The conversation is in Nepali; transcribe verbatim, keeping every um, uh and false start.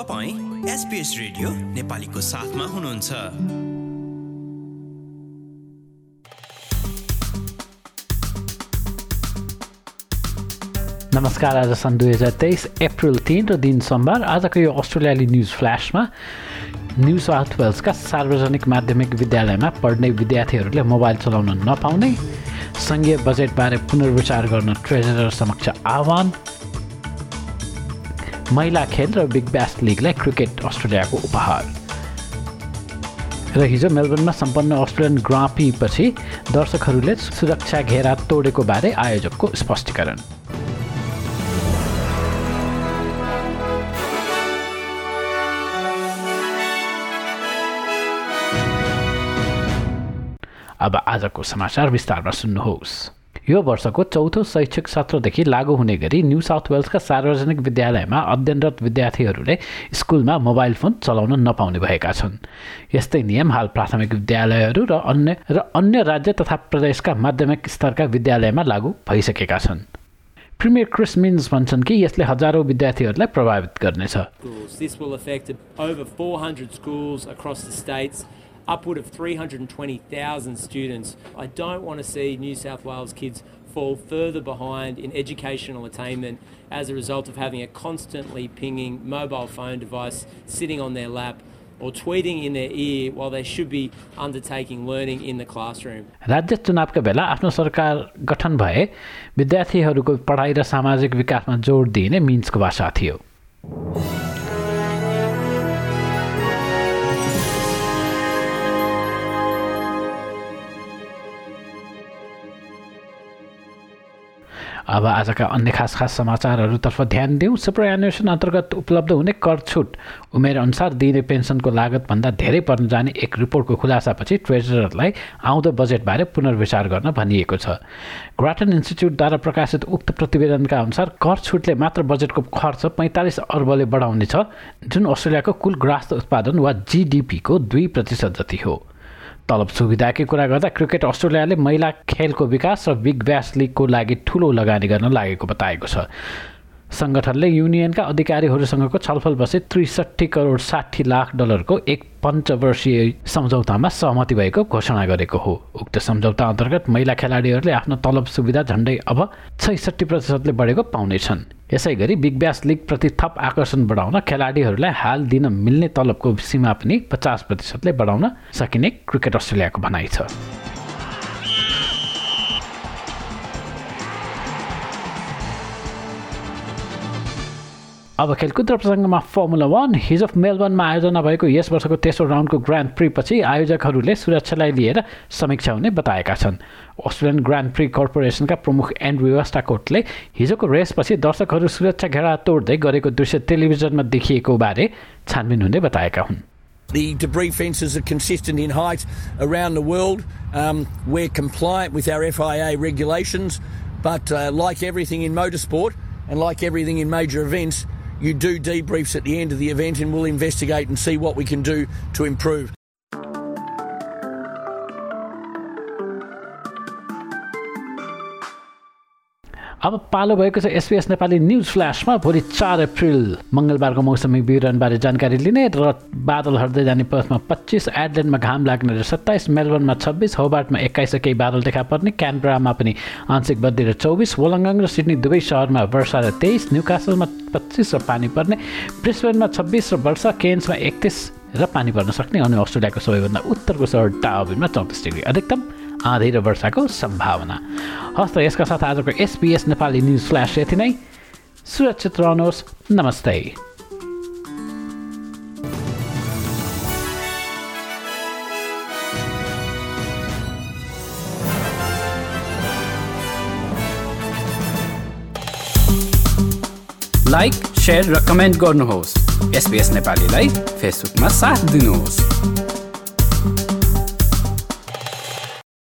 तपाईं एसपीएस रेडियो नेपालीको साथमा हुनुहुन्छ। नमस्कार, आज सन् दुई हजार तेइस अप्रिल तीन र दिन सोमबार। आजको यो अस्ट्रेलियाली न्युज फ्ल्यासमा न्यू साउथ वेल्सका सार्वजनिक माध्यमिक विद्यालयमा पढ्ने विद्यार्थीहरूले मोबाइल चलाउन नपाउने, सङ्घीय बजेटबारे पुनर्विचार गर्न ट्रेजरर समक्ष आह्वान, महिला खेल र बिग ब्यास लिगलाई क्रिकेट अस्ट्रेलियाको उपहार र हिजो मेलबर्नमा सम्पन्न अस्ट्रेलियन ग्राँ प्री पछि दर्शकहरूले सुरक्षा घेरा तोडेको बारे आयोजकको स्पष्टीकरण। अब आजको समाचार विस्तारमा सुन्नुहोस्। यो वर्षको चौथो शैक्षिक सत्रदेखि लागू हुने गरी न्यू साउथ वेल्सका सार्वजनिक विद्यालयमा अध्ययनरत विद्यार्थीहरूले स्कुलमा मोबाइल फोन चलाउन नपाउने भएका छन्। यस्तै नियम हाल प्राथमिक विद्यालयहरू र अन्य र अन्य राज्य तथा प्रदेशका माध्यमिक स्तरका विद्यालयमा लागू भइसकेका छन्। प्रिमियर क्रिस मिन्स भन्छन् कि यसले हजारौं विद्यार्थीहरूलाई प्रभावित गर्नेछ। This will affect over four hundred schools across the states. Upward of three hundred twenty thousand students. I don't want to see New South Wales kids fall further behind in educational attainment as a result of having a constantly pinging mobile phone device sitting on their lap or tweeting in their ear while they should be undertaking learning in the classroom. राज्य चुनावका बेला आफ्नो सरकार गठन भए विद्यार्थीहरूको पढाइ र सामाजिक विकासमा जोड दिइने मिन्सको भाषा थियो। अब आजका अन्य खास खास समाचारहरूतर्फ ध्यान दिउँ। सुपरएन्युएसन अन्तर्गत उपलब्ध हुने कर छुट उमेर अनुसार दिइने पेन्सनको लागतभन्दा धेरै पर्न जाने एक रिपोर्टको खुलासापछि ट्रेजररलाई आउँदो बजेटबारे पुनर्विचार गर्न भनिएको छ। ग्राटन इन्स्टिच्युटद्वारा प्रकाशित उक्त प्रतिवेदनका अनुसार कर छुटले मात्र बजेटको खर्च पैँतालिस अर्बले बढाउनेछ, जुन अस्ट्रेलियाको कुल ग्रास उत्पादन वा जीडीपीको दुई प्रतिशत जति हो। तलब सुविधाकै कुरा गर्दा क्रिकेट अस्ट्रेलियाले महिला खेलको विकास र बिग ब्यास लिगको लागि ठूलो लगानी गर्न लागेको बताएको छ। सङ्गठनले युनियनका अधिकारीहरूसँगको छलफलपछि त्रिसठी करोड साठी लाख डलरको एक पञ्चवर्षीय सम्झौतामा सहमति भएको घोषणा गरेको हो। उक्त सम्झौता अन्तर्गत महिला खेलाडीहरूले आफ्नो तलब सुविधा झन्डै अब छैसठी प्रतिशतले बढेको पाउनेछन्। यसै गरी बिग ब्यास लिग प्रति थप आकर्षण बढाउन खेलाडीहरूलाई हाल दिन मिल्ने तलबको सीमा पनि पचास प्रतिशतले बढाउन सकिने क्रिकेट अस्ट्रेलियाको भनाइ छ। अब खेलकुद र प्रसङ्गमा फर्मुला वान। हिजो मेलबर्नमा आयोजना भएको यस वर्षको तेस्रो राउन्डको ग्रान्ड प्री पछि आयोजकहरूले सुरक्षालाई लिएर समीक्षा हुने बताएका छन्। अस्ट्रेलियन ग्रान्ड प्री कर्पोरेसनका प्रमुख एन्ड्रु वेस्टाकोटले हिजोको रेसपछि दर्शकहरू सुरक्षा घेरा तोड्दै गरेको दृश्य टेलिभिजनमा देखिएको बारे छानबिन हुँदै बताएका हुन्। The debris fences are consistent in height around the world. Um, we're compliant with our F I A regulations, but uh, like everything in motorsport and like everything in major events, you do debriefs at the end of the event and we'll investigate and see what we can do to improve. अब पालो भएको छ एसपीएस नेपाली न्युज फ्ल्यासमा। भोलि चार अप्रिल मङ्गलबारको मौसमी विवरणबारे जानकारी लिने र बादल हट्दै जाने पर्थमा पच्चिस, एडलेन्डमा घाम लाग्ने र सत्ताइस, मेलबर्नमा छब्बिस, होबार्टमा एक्काइस र केही बादल देखा पर्ने, क्यानबरामा पनि आंशिक बदली र चौबिस, वोलङ्गङ र सिडनी दुवै शहरमा वर्षा र तेइस, न्युकासलमा पच्चिस र पानी पर्ने, ब्रिस्बेनमा छब्बिस र वर्षा, केन्समा एकतिस र पानी पर्न सक्ने अनि अस्ट्रेलियाको सबैभन्दा उत्तरको सहर डार्विनमा चौतिस डिग्री अधिकतम आँधी र वर्षाको सम्भावना। हस्त यसका साथ आजको एसपीएस नेपाली न्युज फ्ल्यास यति नै। सुरक्षित रहनुहोस्। नमस्ते। लाइक, शेयर र कमेन्ट गर्नुहोस्। एसपीएस नेपालीलाई फेसबुकमा साथ दिनुहोस्।